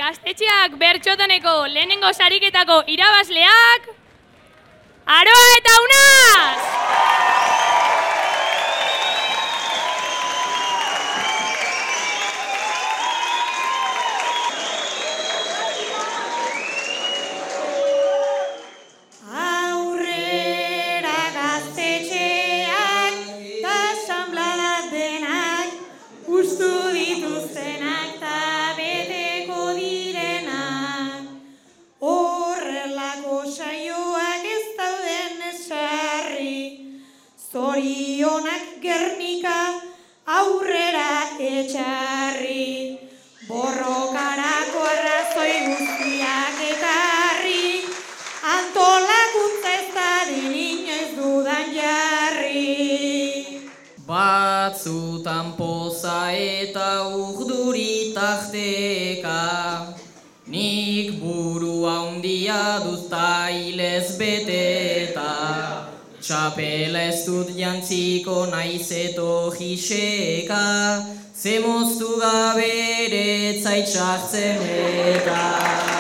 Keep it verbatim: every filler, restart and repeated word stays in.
Gaztetxeak bertsotoneko lehenengo sariketako irabazleak, Aroa eta Unaz! Zorionak Gernika aurrera etxarri, borrokarako arrazoi guztiak ekarri, antolakuntza ez dadin inoiz dudan jarri. Batzutan poza eta urduri tarteka, nik burua handia duzta hilez beteta. Txapela ez dut jantziko naiz etorri xeka, ze moztu gabe ere tzaitxartzen eta.